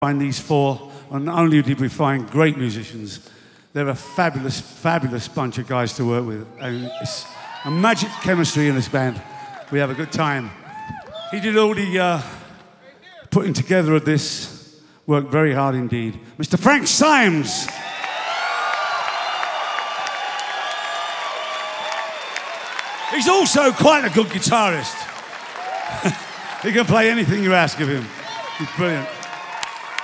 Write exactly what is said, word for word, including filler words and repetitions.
Find these four, and not only did we find great musicians, they're a fabulous, fabulous bunch of guys to work with. And it's a magic chemistry in this band. We have a good time. He did all the uh, putting together of this, worked very hard indeed. Mister Frank Symes. He's also quite a good guitarist. He can play anything you ask of him. He's brilliant.